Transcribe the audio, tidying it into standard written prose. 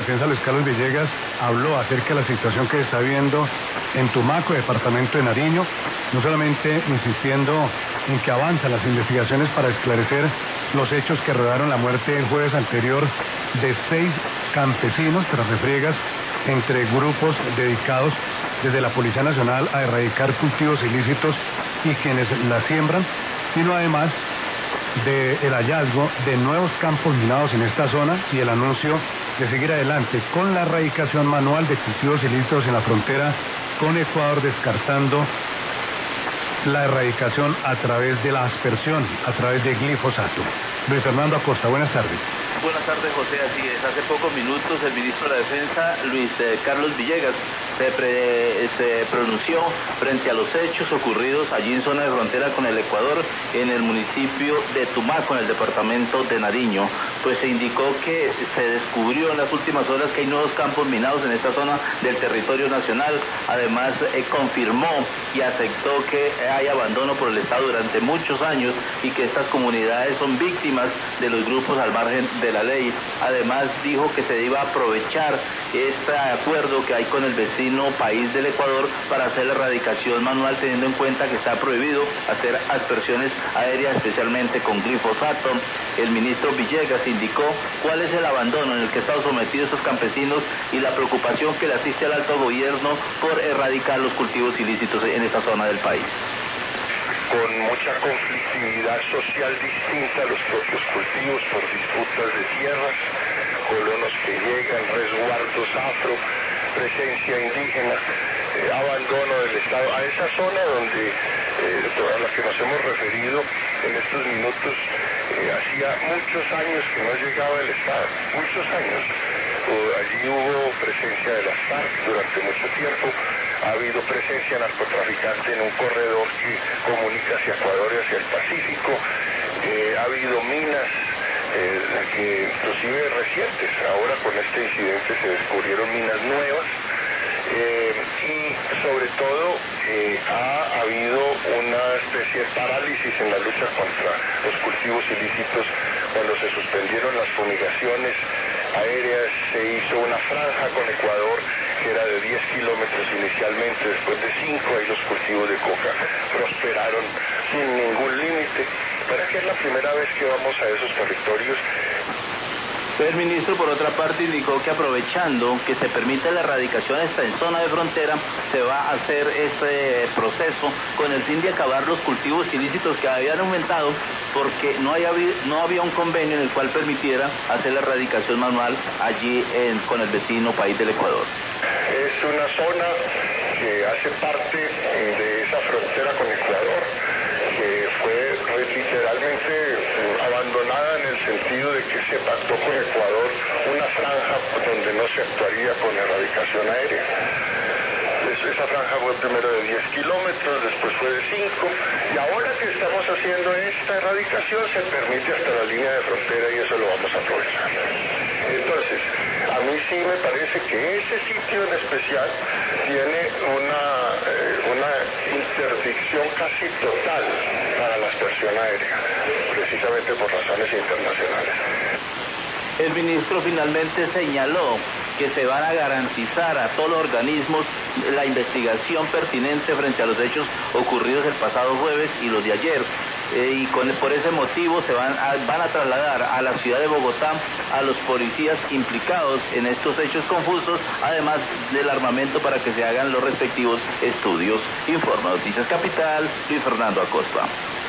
Defensa Luis Carlos Villegas habló acerca de la situación que se está viendo en Tumaco, departamento de Nariño, no solamente insistiendo en que avanzan las investigaciones para esclarecer los hechos que rodearon la muerte el jueves anterior de 6 campesinos tras refriegas entre grupos dedicados desde la Policía Nacional a erradicar cultivos ilícitos y quienes la siembran, sino además del hallazgo de nuevos campos minados en esta zona y el anuncio de seguir adelante con la erradicación manual de cultivos ilícitos en la frontera con Ecuador, descartando la erradicación a través de la aspersión, a través de glifosato. Luis Fernando Acosta, buenas tardes. Buenas tardes, José. Así es, hace pocos minutos el ministro de la Defensa, Luis Carlos Villegas, se pronunció frente a los hechos ocurridos allí en zona de frontera con el Ecuador, en el municipio de Tumaco, en el departamento de Nariño. Pues se indicó que se descubrió en las últimas horas que hay nuevos campos minados en esta zona del territorio nacional. Además, confirmó y aceptó que hay abandono por el Estado durante muchos años y que estas comunidades son víctimas de los grupos al margen de la ley. Además, dijo que se iba a aprovechar este acuerdo que hay con el vecino país del Ecuador para hacer la erradicación manual, teniendo en cuenta que está prohibido hacer aspersiones aéreas, especialmente con glifosato. El ministro Villegas indicó cuál es el abandono en el que están sometidos estos campesinos y la preocupación que le asiste al alto gobierno por erradicar los cultivos ilícitos en esta zona del país. Con mucha conflictividad social distinta a los propios cultivos por disputas de tierras, colonos que llegan, resguardos afro, presencia indígena, abandono del Estado, a esa zona donde, a la que nos hemos referido en estos minutos, hacía muchos años que no llegaba el Estado, muchos años. Allí hubo presencia de las FARC durante mucho tiempo, ha habido presencia narcotraficante en un corredor que comunica hacia Ecuador y hacia el Pacífico, ha habido minas, que inclusive recientes, ahora con este incidente se descubrieron minas nuevas, y sobre todo ha habido una especie de parálisis en la lucha contra los cultivos ilícitos. Cuando se suspendieron las fumigaciones aéreas, se hizo una franja con Ecuador que era de 10 kilómetros inicialmente, después de 5, ahí los cultivos de coca prosperaron sin ningún límite. ¿Para qué es la primera vez que vamos a esos territorios? El ministro, por otra parte, indicó que aprovechando que se permite la erradicación en zona de frontera, se va a hacer ese proceso con el fin de acabar los cultivos ilícitos que habían aumentado porque no había un convenio en el cual permitiera hacer la erradicación manual allí con el vecino país del Ecuador. Es una zona que hace parte de esa frontera con Ecuador, que fue literalmente abandonada en el sentido de que se pactó con Ecuador una franja donde no se actuaría con erradicación aérea. Esa franja fue primero de 10 kilómetros, después fue de 5, y ahora que estamos haciendo esta erradicación se permite hasta la línea de frontera y eso lo vamos a aprovechar. Entonces, a mí sí me parece que ese sitio en especial tiene una interdicción casi total para la aspersión aérea, precisamente por razones internacionales. El ministro finalmente señaló que se van a garantizar a todos los organismos la investigación pertinente frente a los hechos ocurridos el pasado jueves y los de ayer. Por ese motivo se van a trasladar a la ciudad de Bogotá a los policías implicados en estos hechos confusos, además del armamento para que se hagan los respectivos estudios. Informa Noticias Capital, Luis Fernando Acosta.